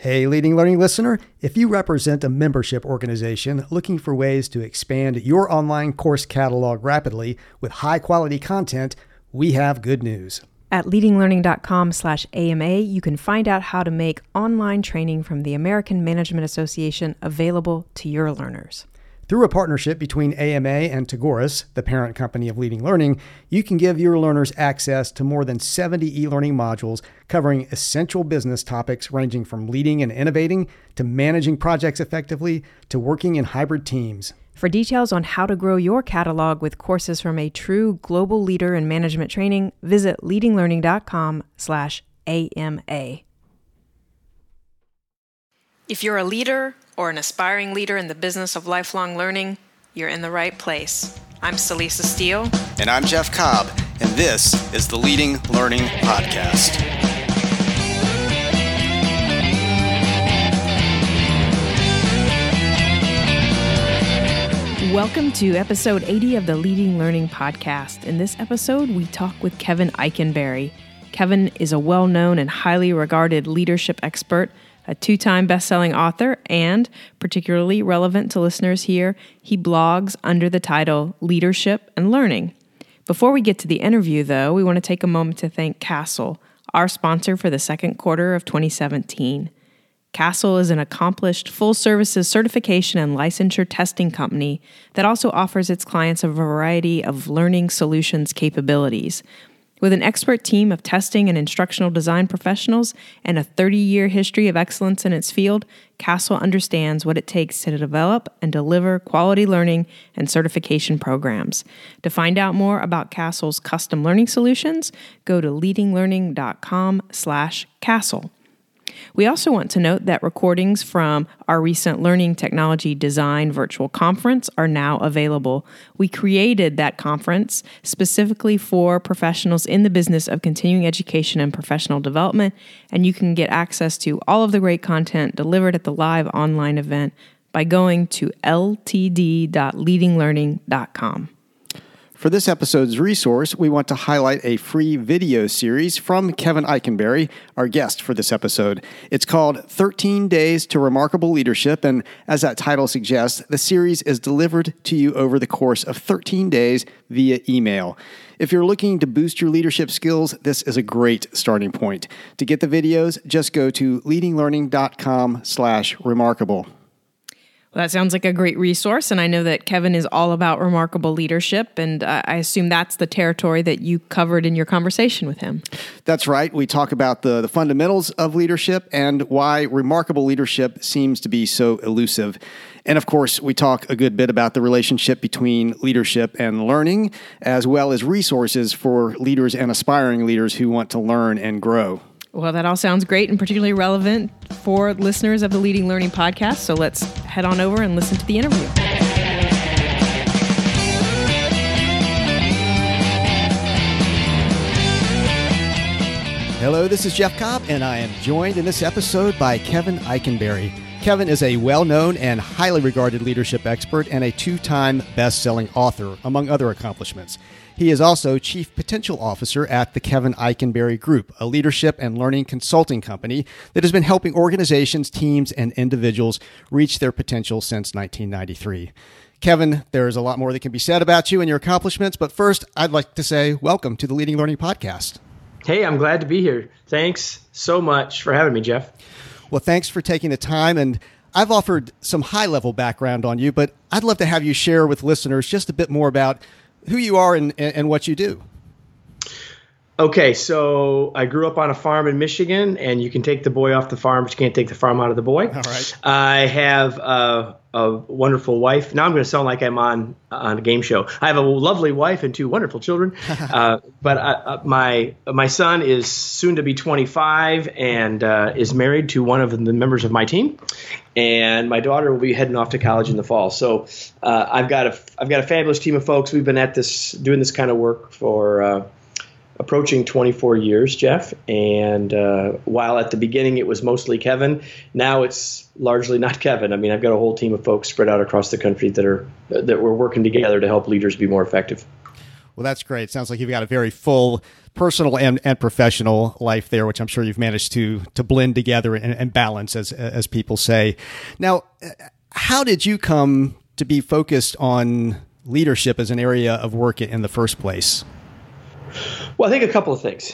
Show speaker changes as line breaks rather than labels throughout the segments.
Hey, Leading Learning listener, if you represent a membership organization looking for ways to expand your online course catalog rapidly with high-quality content, we have good news.
At leadinglearning.com/AMA, you can find out how to make online training from the American Management Association available to your learners.
Through a partnership between AMA and Tagoras, the parent company of Leading Learning, you can give your learners access to more than 70 e-learning modules covering essential business topics ranging from leading and innovating to managing projects effectively to working in hybrid teams.
For details on how to grow your catalog with courses from a true global leader in management training, visit leadinglearning.com/AMA. If you're a leader or an aspiring leader in the business of lifelong learning, you're in the right place. I'm Celisa Steele.
And I'm Jeff Cobb, and this is the Leading Learning Podcast.
Welcome to episode 80 of the Leading Learning Podcast. In this episode, we talk with Kevin Eikenberry. Kevin is a well-known and highly regarded leadership expert, a two-time best-selling author, and, particularly relevant to listeners here, he blogs under the title Leadership and Learning. Before we get to the interview, though, we want to take a moment to thank Castle, our sponsor for the second quarter of 2017. Castle is an accomplished full-services certification and licensure testing company that also offers its clients a variety of learning solutions capabilities. With an expert team of testing and instructional design professionals and a 30-year history of excellence in its field, Castle understands what it takes to develop and deliver quality learning and certification programs. To find out more about Castle's custom learning solutions, go to leadinglearning.com/Castle. We also want to note that recordings from our recent Learning Technology Design virtual conference are now available. We created that conference specifically for professionals in the business of continuing education and professional development, and you can get access to all of the great content delivered at the live online event by going to ltd.leadinglearning.com.
For this episode's resource, we want to highlight a free video series from Kevin Eikenberry, our guest for this episode. It's called 13 Days to Remarkable Leadership, and as that title suggests, the series is delivered to you over the course of 13 days via email. If you're looking to boost your leadership skills, this is a great starting point. To get the videos, just go to leadinglearning.com/remarkable.
Well, that sounds like a great resource, and I know that Kevin is all about remarkable leadership, and I assume that's the territory that you covered in your conversation with him.
That's right. We talk about the fundamentals of leadership and why remarkable leadership seems to be so elusive. And of course, we talk a good bit about the relationship between leadership and learning, as well as resources for leaders and aspiring leaders who want to learn and grow.
Well, that all sounds great and particularly relevant for listeners of the Leading Learning Podcast. So let's head on over and listen to the interview.
Hello, this is Jeff Cobb, and I am joined in this episode by Kevin Eikenberry. Kevin is a well-known and highly regarded leadership expert and a two-time best-selling author, among other accomplishments. He is also Chief Potential Officer at the Kevin Eikenberry Group, a leadership and learning consulting company that has been helping organizations, teams, and individuals reach their potential since 1993. Kevin, there is a lot more that can be said about you and your accomplishments, but first, I'd like to say welcome to the Leading Learning Podcast.
Hey, I'm glad to be here. Thanks so much for having me, Jeff.
Well, thanks for taking the time, and I've offered some high-level background on you, but I'd love to have you share with listeners just a bit more about who you are and what you do.
Okay, so I grew up on a farm in Michigan, and you can take the boy off the farm, but you can't take the farm out of the boy.
All right.
I have a wonderful wife. Now I'm going to sound like I'm on a game show. I have a lovely wife and two wonderful children. But my son is soon to be 25 and is married to one of the members of my team. And my daughter will be heading off to college in the fall. So I've got a fabulous team of folks. We've been at doing this kind of work for approaching 24 years, Jeff. And while at the beginning it was mostly Kevin, now it's largely not Kevin. I mean, I've got a whole team of folks spread out across the country that we're working together to help leaders be more effective.
Well, that's great. Sounds like you've got a very full personal and professional life there, which I'm sure you've managed to blend together and balance, as people say. Now, how did you come to be focused on leadership as an area of work in the first place?
Well, I think a couple of things.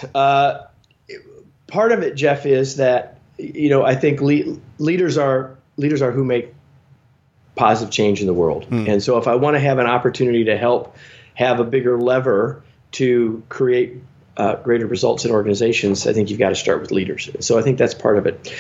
Part of it, Jeff, is that, I think leaders are who make positive change in the world. And so if I want to have an opportunity to help have a bigger lever to create greater results in organizations, I think you've got to start with leaders. So I think that's part of it.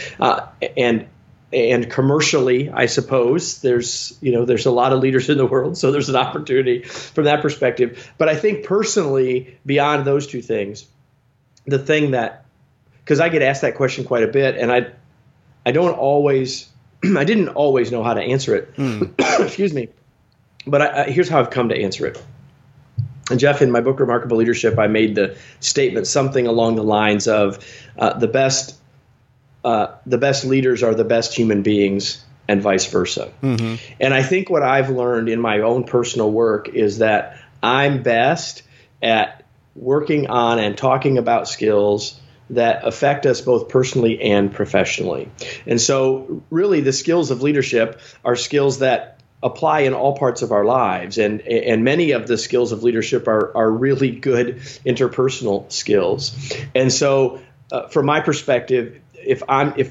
And commercially, I suppose there's a lot of leaders in the world, so there's an opportunity from that perspective. But I think personally, beyond those two things, the thing that, because I get asked that question quite a bit, and I didn't always know how to answer it. Excuse me. But here's how I've come to answer it. And Jeff, in my book, Remarkable Leadership, I made the statement something along the lines of the best leaders are the best human beings, and vice versa. Mm-hmm. And I think what I've learned in my own personal work is that I'm best at working on and talking about skills that affect us both personally and professionally. And so really the skills of leadership are skills that apply in all parts of our lives. And many of the skills of leadership are really good interpersonal skills. And so from my perspective, if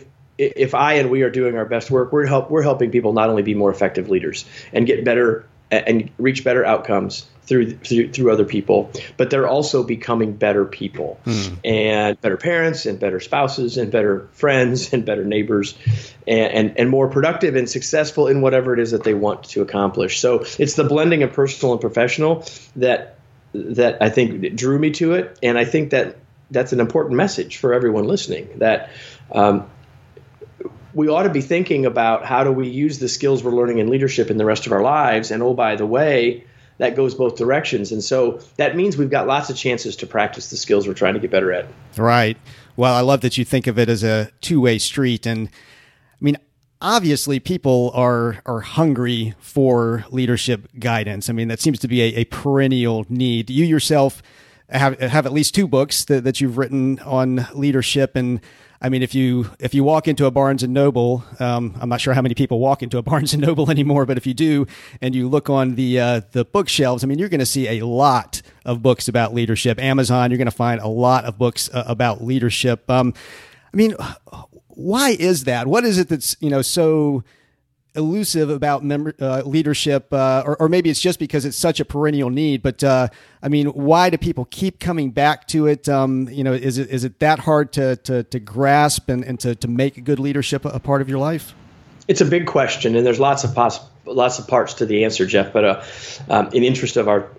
I and we are doing our best work, we're helping people not only be more effective leaders and get better and reach better outcomes through other people, but they're also becoming better people and better parents and better spouses and better friends and better neighbors and more productive and successful in whatever it is that they want to accomplish. So it's the blending of personal and professional that I think drew me to it. And I think that that's an important message for everyone listening, that we ought to be thinking about how do we use the skills we're learning in leadership in the rest of our lives. And oh, by the way, that goes both directions. And so that means we've got lots of chances to practice the skills we're trying to get better at.
Right. Well, I love that you think of it as a two-way street. And I mean, obviously people are hungry for leadership guidance. I mean, that seems to be a perennial need. You yourself have at least 2 books that you've written on leadership. And I mean, if you walk into a Barnes & Noble, I'm not sure how many people walk into a Barnes & Noble anymore, but if you do, and you look on the bookshelves, I mean, you're going to see a lot of books about leadership. Amazon, you're going to find a lot of books about leadership. I mean, why is that? What is it that's, so elusive about leadership, or maybe it's just because it's such a perennial need, but I mean, why do people keep coming back to it? Is it that hard to grasp and to make good leadership a part of your life?
It's a big question, and there's lots of parts to the answer, Jeff. But in interest of our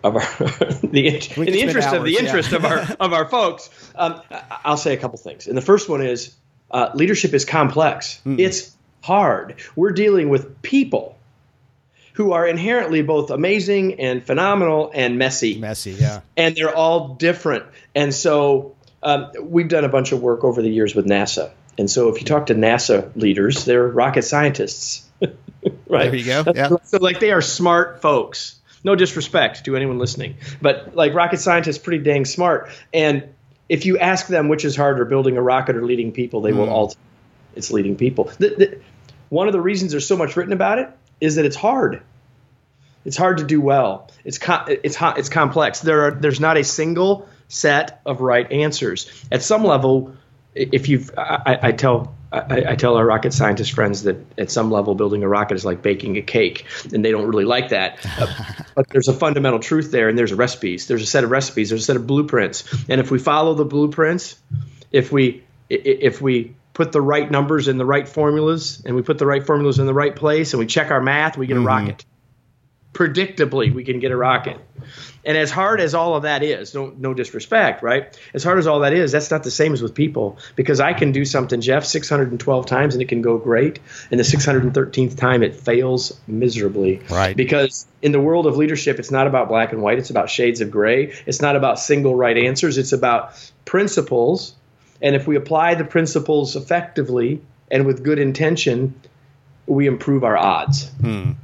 interest of our folks, I'll say a couple things. And the first one is leadership is complex. It's hard. We're dealing with people who are inherently both amazing and phenomenal and messy.
Messy, yeah. And
they're all different. And so we've done a bunch of work over the years with NASA. And so if you talk to NASA leaders, they're rocket scientists. Right?
There you go. Yeah.
So they are smart folks. No disrespect to anyone listening, but rocket scientists, pretty dang smart. And if you ask them which is harder, building a rocket or leading people, they will all it's leading people. One of the reasons there's so much written about it is that it's hard. It's hard to do well. It's complex. There's not a single set of right answers. At some level, I tell our rocket scientist friends that at some level building a rocket is like baking a cake, and they don't really like that. But there's a fundamental truth there, and there's recipes. There's a set of recipes. There's a set of blueprints, and if we follow the blueprints, if we put the right numbers in the right formulas, and we put the right formulas in the right place, and we check our math, we get a rocket. Predictably, we can get a rocket. And as hard as all of that is, no disrespect, right? As hard as all that is, that's not the same as with people. Because I can do something, Jeff, 612 times, and it can go great. And the 613th time, it fails miserably.
Right.
Because in the world of leadership, it's not about black and white. It's about shades of gray. It's not about single right answers. It's about principles. And if we apply the principles effectively and with good intention, we improve our odds.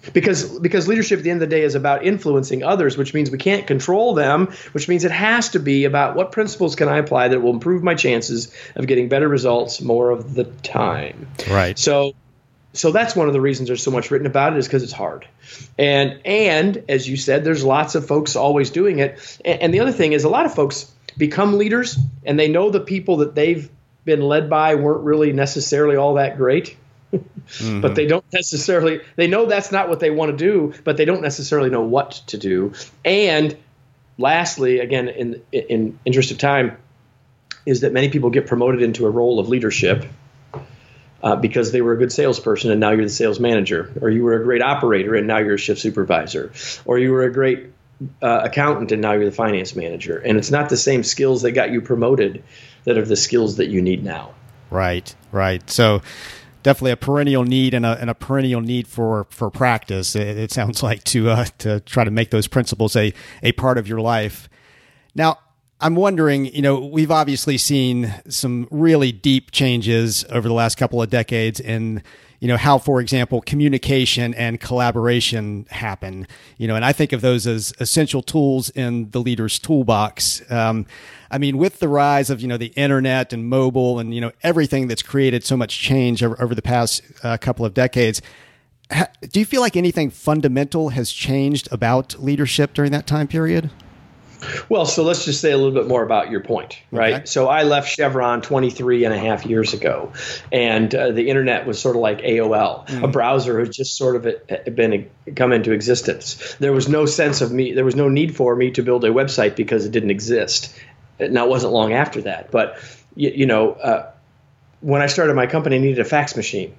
Because leadership at the end of the day is about influencing others, which means we can't control them, which means it has to be about what principles can I apply that will improve my chances of getting better results more of the time.
Right.
So that's one of the reasons there's so much written about it, is because it's hard. And as you said, there's lots of folks always doing it. And the other thing is, a lot of folks become leaders and they know the people that they've been led by weren't really necessarily all that great. Mm-hmm. But they know that's not what they want to do, but they don't necessarily know what to do. And lastly, again, in interest of time, is that many people get promoted into a role of leadership because they were a good salesperson and now you're the sales manager, or you were a great operator and now you're a shift supervisor, or you were a great accountant and now you're the finance manager. And it's not the same skills that got you promoted that are the skills that you need now.
Right. So definitely a perennial need and a perennial need for practice. It sounds like to try to make those principles a part of your life. Now, I'm wondering, we've obviously seen some really deep changes over the last couple of decades in, how, for example, communication and collaboration happen, and I think of those as essential tools in the leader's toolbox. With the rise of, the internet and mobile and, everything that's created so much change over the past couple of decades, do you feel like anything fundamental has changed about leadership during that time period?
Well, so let's just say a little bit more about your point, right? Okay. So I left Chevron 23 and a half years ago, and the internet was sort of like AOL. Mm. A browser had just sort of come into existence. There was no sense of me. There was no need for me to build a website because it didn't exist. Now, it wasn't long after that. But, when I started my company, I needed a fax machine.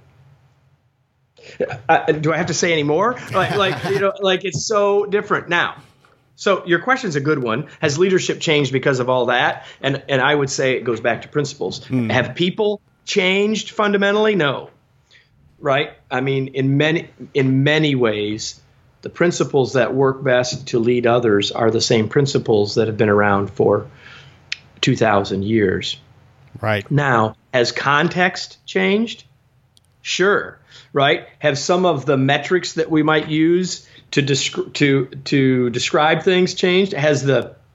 Do I have to say any more? Like it's so different now. So your question's a good one. Has leadership changed because of all that? And I would say it goes back to principles. Have people changed fundamentally? No. Right? In many ways, the principles that work best to lead others are the same principles that have been around for 2,000 years.
Right.
Now, has context changed? Sure. Right? Have some of the metrics that we might use to describe things changed? Has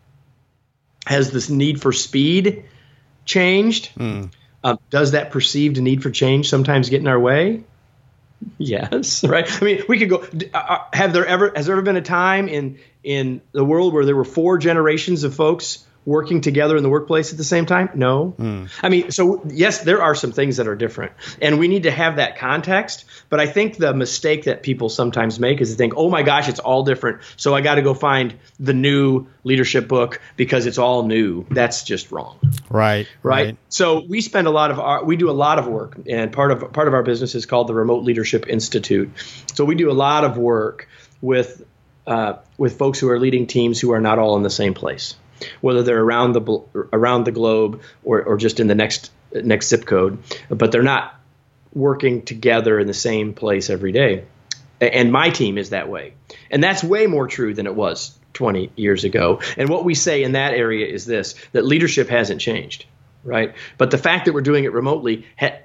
this need for speed changed? Does that perceived need for change sometimes get in our way? Yes, right. We could go. Has there ever been a time in the world where there were 4 generations of folks working together in the workplace at the same time? No. So yes, there are some things that are different, and we need to have that context. But I think the mistake that people sometimes make is to think, oh my gosh, it's all different, so I got to go find the new leadership book because it's all new. That's just wrong.
Right.
So we do a lot of work, and part of our business is called the Remote Leadership Institute. So we do a lot of work with folks who are leading teams who are not all in the same place, whether they're around the globe or just in the next zip code, but they're not working together in the same place every day. And my team is that way. And that's way more true than it was 20 years ago. And what we say in that area is this, that leadership hasn't changed, right? But the fact that we're doing it remotely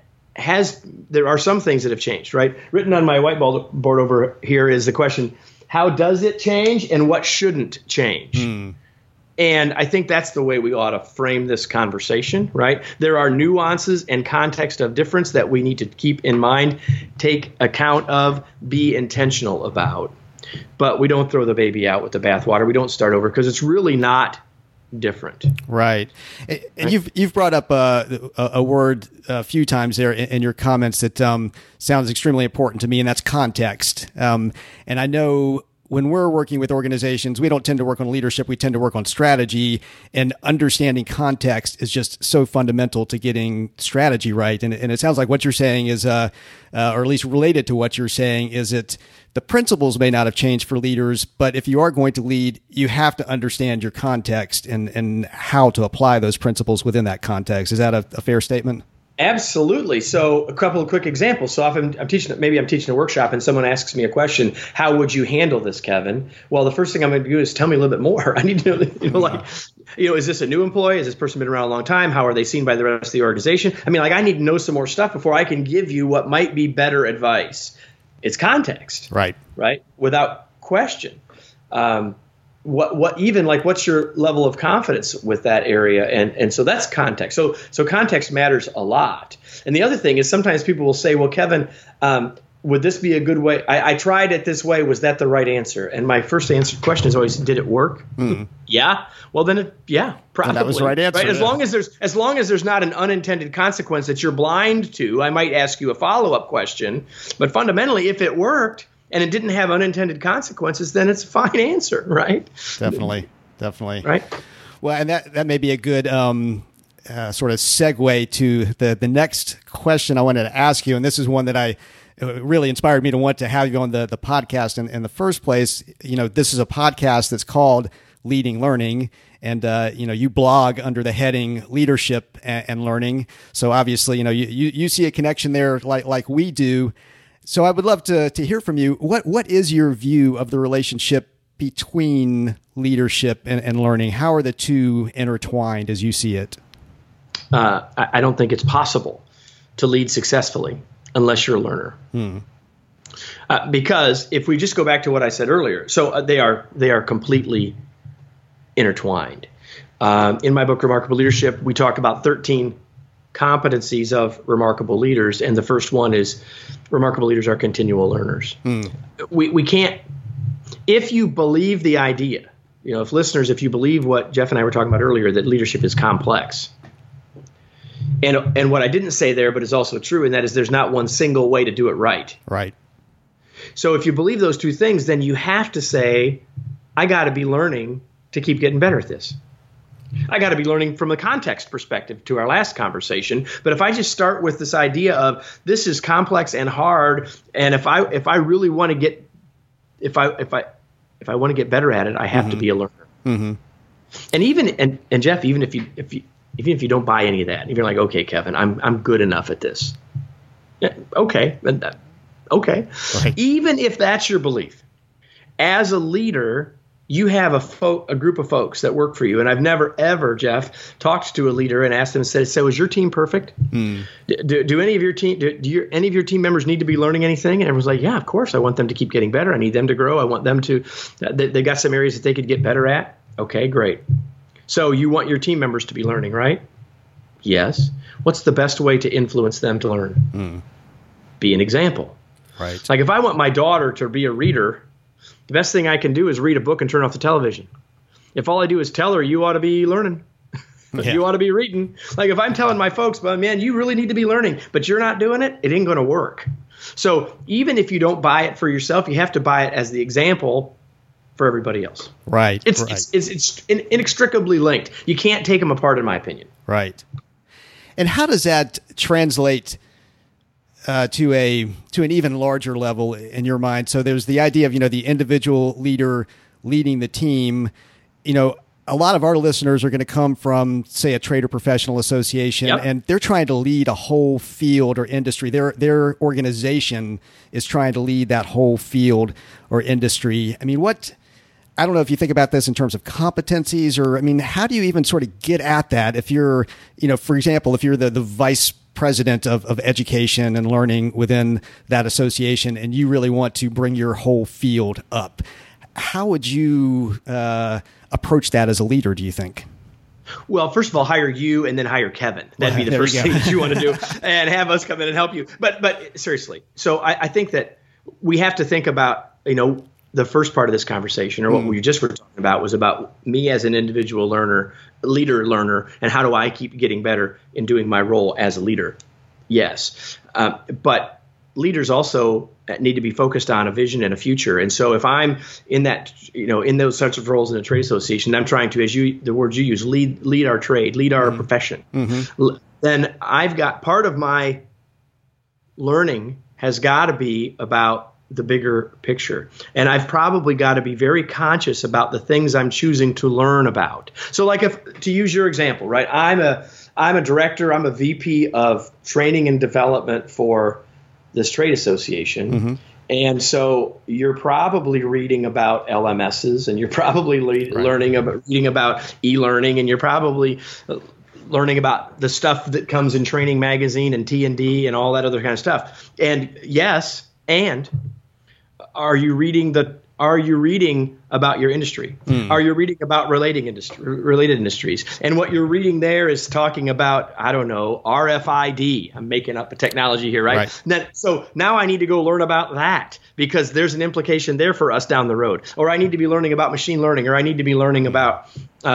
there are some things that have changed, right? Written on my whiteboard over here is the question, how does it change and what shouldn't change? And I think that's the way we ought to frame this conversation, right? There are nuances and context of difference that we need to keep in mind, take account of, be intentional about. But we don't throw the baby out with the bathwater. We don't start over because it's really not different.
Right. And you've brought up a word a few times there in your comments that sounds extremely important to me, and that's context. And I know when we're working with organizations, we don't tend to work on leadership. We tend to work on strategy, and understanding context is just so fundamental to getting strategy right. And it sounds like what you're saying is, or at least related to what you're saying, is that the principles may not have changed for leaders, but if you are going to lead, you have to understand your context and how to apply those principles within that context. Is that a fair statement?
Absolutely. So a couple of quick examples. So often I'm teaching a workshop and someone asks me a question, how would you handle this, Kevin? Well, the first thing I'm going to do is tell me a little bit more. I need to know, is this a new employee? Has this person been around a long time? How are they seen by the rest of the organization? I need to know some more stuff before I can give you what might be better advice. It's context.
Right.
Right. Without question. What's your level of confidence with that area? And so that's context. So context matters a lot. And the other thing is sometimes people will say, well, Kevin, would this be a good way? I tried it this way. Was that the right answer? And my first question is always, did it work? Mm-hmm. Yeah. Well, then, probably. And
that was the right answer.
Right? As long as there's not an unintended consequence that you're blind to, I might ask you a follow-up question. But fundamentally, if it worked and it didn't have unintended consequences, then it's a fine answer, right?
Definitely.
Right.
Well, and that may be a good sort of segue to the next question I wanted to ask you. And this is one that really inspired me to want to have you on the podcast in the first place. This is a podcast that's called Leading Learning, and you blog under the heading Leadership and Learning. So obviously, you see a connection there like we do. So I would love to hear from you. What is your view of the relationship between leadership and learning? How are the two intertwined as you see it?
I don't think it's possible to lead successfully unless you're a learner. Because if we just go back to what I said earlier, so they are completely intertwined. In my book, Remarkable Leadership, we talk about 13 competencies of remarkable leaders, and the first one is remarkable leaders are continual learners. We can't, if you believe the idea, if you believe what Jeff and I were talking about earlier, that leadership is complex. And what I didn't say there, but is also true, and that is there's not one single way to do it right.
Right.
So if you believe those two things, then you have to say, I got to be learning to keep getting better at this. I got to be learning from a context perspective to our last conversation. But if I just start with this idea of this is complex and hard, and if I really want to get, if I want to get better at it, I have to be a learner. Mm-hmm. And Jeff, even if you don't buy any of that, if you're like, okay, Kevin, I'm good enough at this. Yeah, okay. Okay. Right. Even if that's your belief, as a leader, you have a group of folks that work for you. And I've never, ever, Jeff, talked to a leader and asked them and said, so is your team perfect? Do any of your team members need to be learning anything? And everyone's like, yeah, of course. I want them to keep getting better. I need them to grow. I want them to, they got some areas that they could get better at. Okay, great. So you want your team members to be learning, right? Yes. What's the best way to influence them to learn? Be an example.
Right.
Like if I want my daughter to be a reader, the best thing I can do is read a book and turn off the television. If all I do is tell her, you ought to be learning. You ought to be reading. Like if I'm telling my folks, but man, you really need to be learning, but you're not doing it, it ain't going to work. So even if you don't buy it for yourself, you have to buy it as the example for everybody else.
Right.
It's inextricably linked. You can't take them apart, in my opinion.
Right. And how does that translate to an even larger level in your mind? So there's the idea of, the individual leader leading the team. A lot of our listeners are going to come from, say, a trade or professional association, and they're trying to lead a whole field or industry. Their organization is trying to lead that whole field or industry. I mean, I don't know if you think about this in terms of competencies, or, how do you even sort of get at that? If you're, for example, if you're the vice president of education and learning within that association, and you really want to bring your whole field up, how would you approach that as a leader, do you think?
Well, first of all, hire you and then hire Kevin. That'd be the first thing that you want to do, and have us come in and help you. But seriously, so I think that we have to think about, the first part of this conversation, or what we just were talking about, was about me as an individual leader learner, and how do I keep getting better in doing my role as a leader? Yes. But leaders also need to be focused on a vision and a future. And so if I'm in that, in those sorts of roles in a trade association, I'm trying to, the words you use, lead our trade, lead our profession, then I've got part of my learning has got to be about the bigger picture. And I've probably got to be very conscious about the things I'm choosing to learn about. So like to use your example, right? I'm a director, I'm a VP of training and development for this trade association. And so you're probably reading about LMSs, and you're probably reading about e-learning, and you're probably learning about the stuff that comes in Training Magazine and T&D and all that other kind of stuff. And yes, and are you reading about your industry? Are you reading about related industries? And what you're reading there is talking about, I don't know, RFID. I'm making up a technology here, right? So now I need to go learn about that because there's an implication there for us down the road. Or I need to be learning about machine learning, or I need to be learning about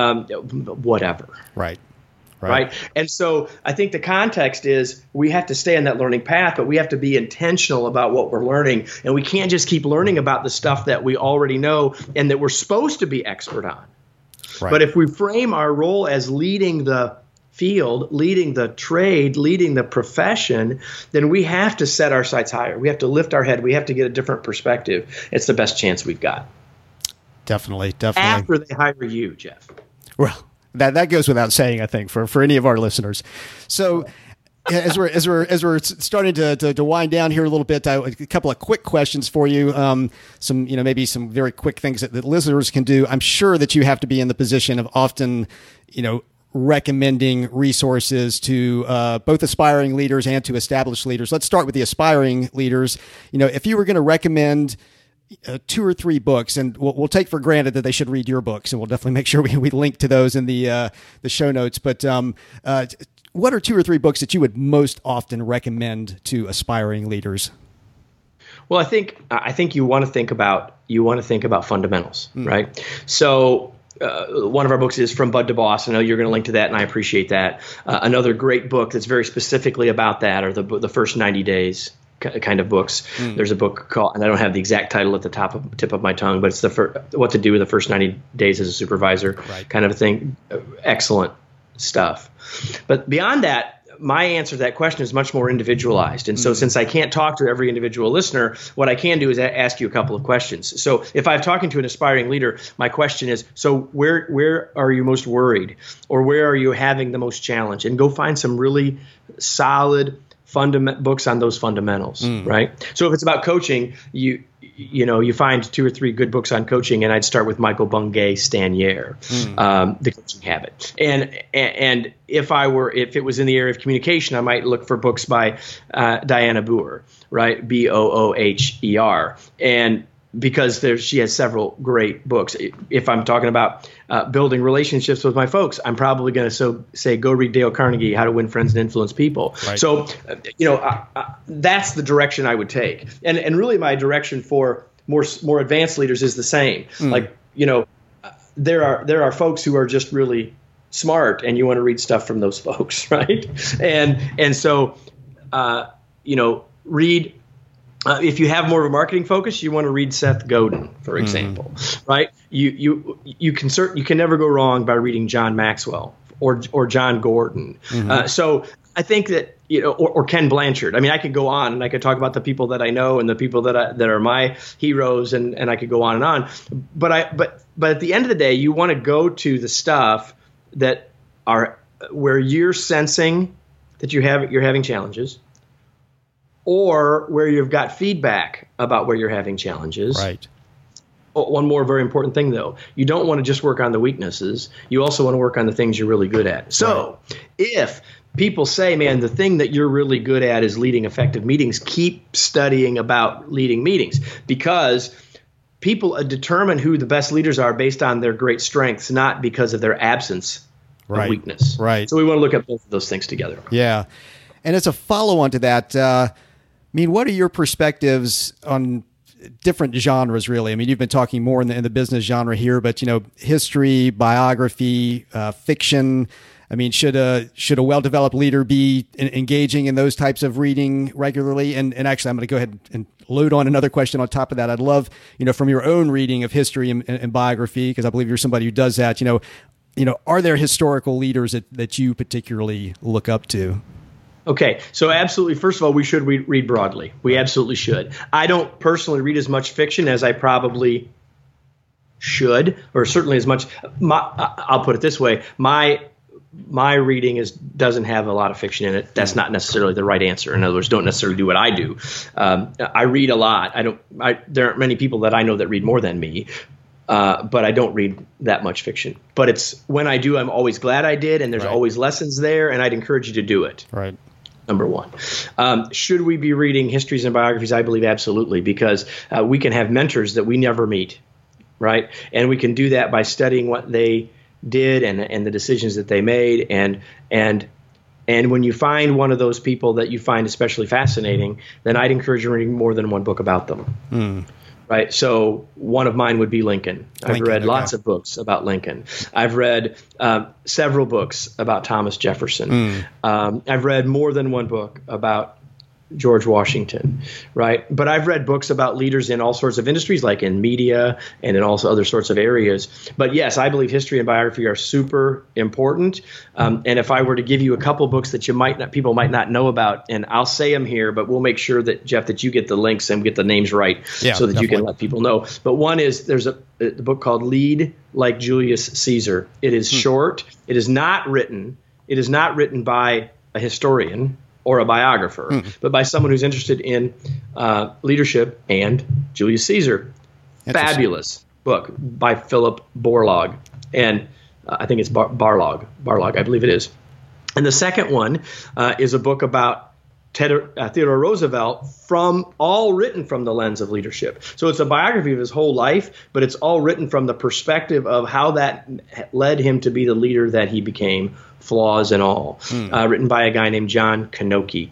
whatever. Right. And so I think the context is we have to stay on that learning path, but we have to be intentional about what we're learning. And we can't just keep learning about the stuff that we already know and that we're supposed to be expert on. Right. But if we frame our role as leading the field, leading the trade, leading the profession, then we have to set our sights higher. We have to lift our head. We have to get a different perspective. It's the best chance we've got.
Definitely.
After they hire you, Jeff.
Well, that goes without saying, I think, for any of our listeners. So, as we're starting to wind down here a little bit, a couple of quick questions for you. Maybe some very quick things that listeners can do. I'm sure that you have to be in the position of often, recommending resources to both aspiring leaders and to established leaders. Let's start with the aspiring leaders. If you were going to recommend 2 or 3 books, and we'll take for granted that they should read your books, and we'll definitely make sure we link to those in the show notes. But what are 2 or 3 books that you would most often recommend to aspiring leaders?
Well, I think you want to think about fundamentals, right? So one of our books is From Bud to Boss. I know you're going to link to that, and I appreciate that. Another great book that's very specifically about that are the first 90 days. Kind of books. There's a book called, and I don't have the exact title at the tip of my tongue, but it's what to do with the first 90 days as a supervisor, kind of a thing. Excellent stuff. But beyond that, my answer to that question is much more individualized. And so since I can't talk to every individual listener, what I can do is ask you a couple of questions. So if I'm talking to an aspiring leader, my question is, so where are you most worried, or where are you having the most challenge? And go find some really solid books on those fundamentals, right? So if it's about coaching, you find 2 or 3 good books on coaching, and I'd start with Michael Bungay Stanier, The Coaching Habit. And if it was in the area of communication, I might look for books by Diana Booher, right? Booher, and because she has several great books. If I'm talking about building relationships with my folks, I'm probably going to say go read Dale Carnegie, How to Win Friends and Influence People. Right. So, that's the direction I would take. And really my direction for more advanced leaders is the same. Like, there are folks who are just really smart, and you want to read stuff from those folks, right? And so, read. If you have more of a marketing focus, you want to read Seth Godin, for example, right? You can never go wrong by reading John Maxwell or John Gordon. So I think that or Ken Blanchard. I mean, I could go on and I could talk about the people that I know and the people that are my heroes, and I could go on and on. But at the end of the day, you want to go to the stuff that are where you're sensing that you're having challenges, or where you've got feedback about where you're having challenges.
Right.
One more very important thing, though. You don't want to just work on the weaknesses. You also want to work on the things you're really good at. So if people say, man, the thing that you're really good at is leading effective meetings, keep studying about leading meetings, because people determine who the best leaders are based on their great strengths, not because of their absence of weakness. Right. So we want to look at both of those things together.
Yeah. And as a follow-on to that, what are your perspectives on different genres, really? I mean, you've been talking more in the business genre here, but, history, biography, fiction. I mean, should a well-developed leader be engaging in those types of reading regularly? And actually, I'm going to go ahead and load on another question on top of that. I'd love, from your own reading of history and biography, because I believe you're somebody who does that, are there historical leaders that you particularly look up to?
Okay, so absolutely. First of all, we should read broadly. We absolutely should. I don't personally read as much fiction as I probably should, or certainly as much. I'll put it this way: my reading doesn't have a lot of fiction in it. That's not necessarily the right answer. In other words, don't necessarily do what I do. I read a lot. There aren't many people that I know that read more than me. But I don't read that much fiction. But it's when I do, I'm always glad I did, and there's always lessons there, and I'd encourage you to do it.
Right.
Number one. Should we be reading histories and biographies? I believe absolutely, because we can have mentors that we never meet, right? And we can do that by studying what they did and the decisions that they made. And when you find one of those people that you find especially fascinating, then I'd encourage you reading more than one book about them. Right. So one of mine would be Lincoln. I've read lots of books about Lincoln. I've read several books about Thomas Jefferson. I've read more than one book about George Washington, right? But I've read books about leaders in all sorts of industries, like in media and in also other sorts of areas. But yes, I believe history and biography are super important. And if I were to give you a couple books that people might not know about, and I'll say them here, but we'll make sure that, Jeff, that you get the links and get the names right so that definitely. You can let people know. But one is, there's a book called Lead Like Julius Caesar. It is short. It is not written by a historian or a biographer, but by someone who's interested in leadership and Julius Caesar. Fabulous book by Philip Borlaug. And I think it's Barlog, I believe it is. And the second one is a book about Theodore Roosevelt, all written from the lens of leadership. So it's a biography of his whole life, but it's all written from the perspective of how that led him to be the leader that he became, flaws and all. Written by a guy named John Knoke,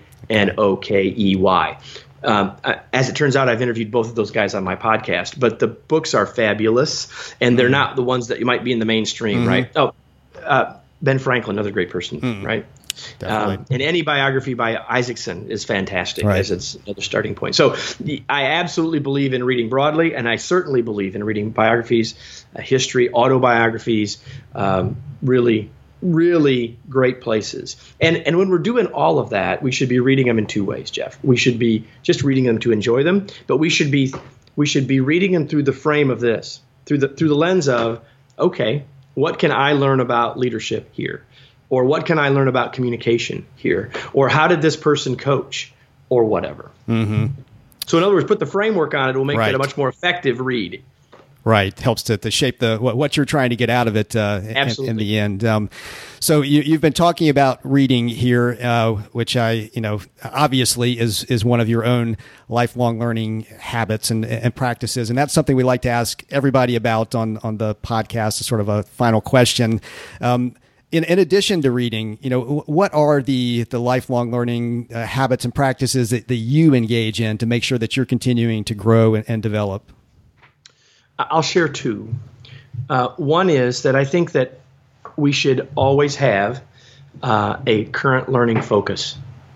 Knokey. As it turns out, I've interviewed both of those guys on my podcast, but the books are fabulous, and they're not the ones that you might be in the mainstream, right? Ben Franklin, another great person, right? And any biography by Isaacson is fantastic as it's another starting point. So I absolutely believe in reading broadly, and I certainly believe in reading biographies, history, autobiographies, really, really great places. And when we're doing all of that, we should be reading them in two ways, Jeff. We should be just reading them to enjoy them, but we should be reading them through the frame of this, through the lens of, okay, what can I learn about leadership here? Or what can I learn about communication here? Or how did this person coach? Or whatever. So in other words, put the framework on it. It will make it a much more effective read.
Right. Helps to shape what you're trying to get out of it in the end. So you've been talking about reading here, which obviously is one of your own lifelong learning habits and practices. And that's something we like to ask everybody about on the podcast as sort of a final question. In addition to reading, what are the lifelong learning habits and practices that you engage in to make sure that you're continuing to grow and develop?
I'll share two. One is that I think that we should always have a current learning focus.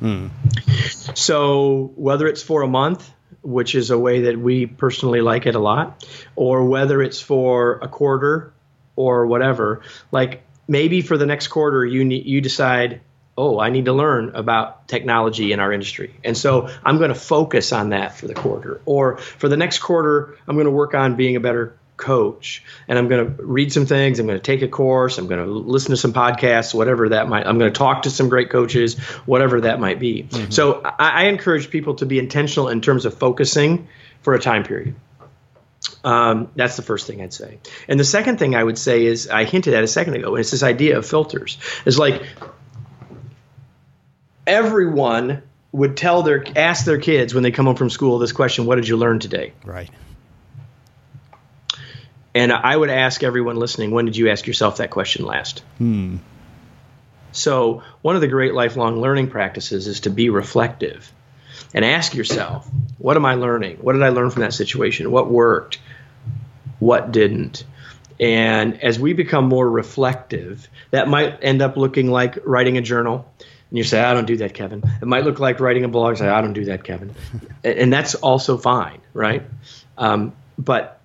So whether it's for a month, which is a way that we personally like it a lot, or whether it's for a quarter or whatever, like maybe for the next quarter you decide, I need to learn about technology in our industry. And so I'm going to focus on that for the quarter. Or for the next quarter, I'm going to work on being a better coach. And I'm going to read some things. I'm going to take a course. I'm going to listen to some podcasts, whatever that might. I'm going to talk to some great coaches, whatever that might be. So I encourage people to be intentional in terms of focusing for a time period. That's the first thing I'd say. And the second thing I would say is, I hinted at a second ago, and it's this idea of filters. It's like, everyone would ask their kids when they come home from school this question: what did you learn today?
Right.
And I would ask everyone listening, when did you ask yourself that question last? So one of the great lifelong learning practices is to be reflective and ask yourself, what am I learning? What did I learn from that situation? What worked? What didn't? And as we become more reflective, that might end up looking like writing a journal. And you say, I don't do that, Kevin. It might look like writing a blog. I say, I don't do that, Kevin. And that's also fine, right? But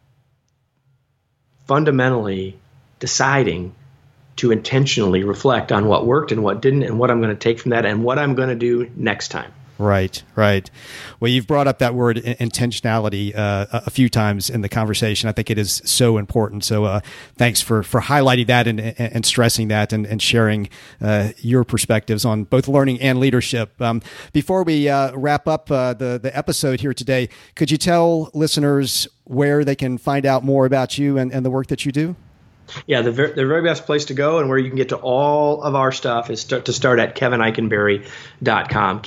fundamentally deciding to intentionally reflect on what worked and what didn't, and what I'm going to take from that, and what I'm going to do next time.
Right. Well, you've brought up that word intentionality a few times in the conversation. I think it is so important. So thanks for highlighting that and stressing that and sharing your perspectives on both learning and leadership. Before we wrap up the episode here today, could you tell listeners where they can find out more about you and the work that you do?
Yeah, the very best place to go and where you can get to all of our stuff is to start at KevinEikenberry.com.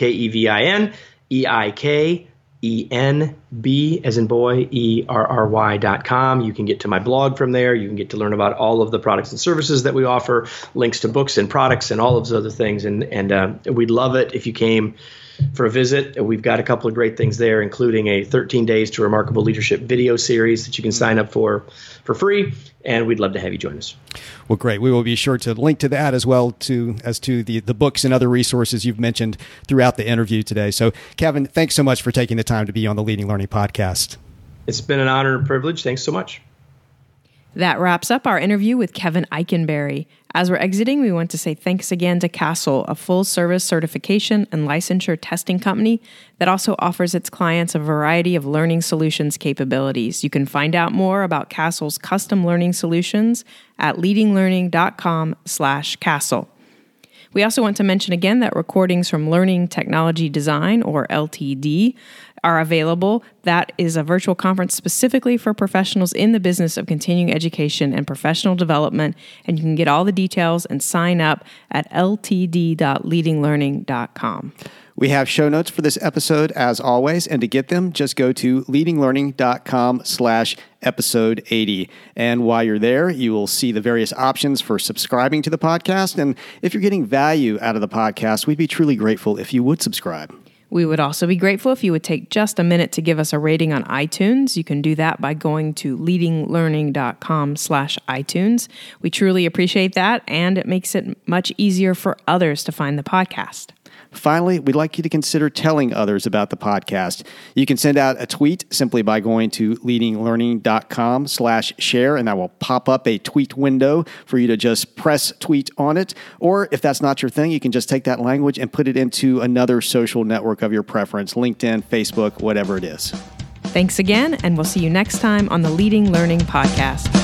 KevinEikenb as in boy, ERRY.com. You can get to my blog from there. You can get to learn about all of the products and services that we offer, links to books and products and all of those other things. And we'd love it if you came for a visit. We've got a couple of great things there, including a 13 Days to Remarkable Leadership video series that you can sign up for free. And we'd love to have you join us.
Well, great. We will be sure to link to that as well as to the books and other resources you've mentioned throughout the interview today. So, Kevin, thanks so much for taking the time to be on the Leading Learning Podcast.
It's been an honor and privilege. Thanks so much.
That wraps up our interview with Kevin Eikenberry. As we're exiting, we want to say thanks again to Castle, a full-service certification and licensure testing company that also offers its clients a variety of learning solutions capabilities. You can find out more about Castle's custom learning solutions at leadinglearning.com/Castle. We also want to mention again that recordings from Learning Technology Design, or LTD, are available. That is a virtual conference specifically for professionals in the business of continuing education and professional development, and you can get all the details and sign up at ltd.leadinglearning.com.
We have show notes for this episode as always, and to get them, just go to leadinglearning.com/episode 80. And while you're there, you will see the various options for subscribing to the podcast. And if you're getting value out of the podcast, we'd be truly grateful if you would subscribe.
We would also be grateful if you would take just a minute to give us a rating on iTunes. You can do that by going to leadinglearning.com/iTunes. We truly appreciate that, and it makes it much easier for others to find the podcast.
Finally, we'd like you to consider telling others about the podcast. You can send out a tweet simply by going to leadinglearning.com/share, and that will pop up a tweet window for you to just press tweet on it. Or if that's not your thing, you can just take that language and put it into another social network of your preference, LinkedIn, Facebook, whatever it is.
Thanks again, and we'll see you next time on the Leading Learning Podcast.